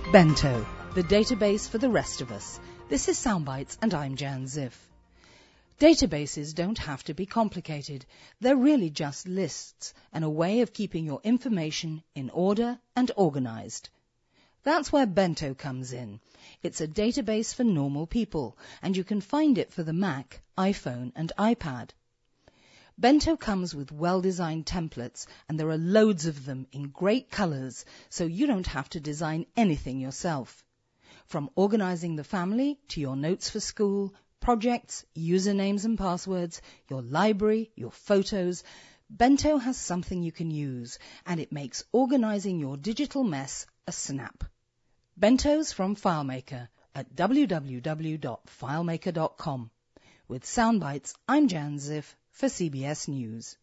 Bento, the database for the rest of us. This is Soundbites and I'm Jan Ziff. Databases don't have to be complicated. They're really just lists and a way of keeping your information in order and organized. That's where Bento comes in. It's a database for normal people, and you can find it for the Mac, iPhone and iPad. Bento comes with well-designed templates, and there are loads of them in great colors, so you don't have to design anything yourself. From organizing the family to your notes for school, projects, usernames and passwords, your library, your photos, Bento has something you can use, and it makes organizing your digital mess a snap. Bento's from FileMaker at www.filemaker.com. With Soundbites, I'm Jan Ziff for CBS News.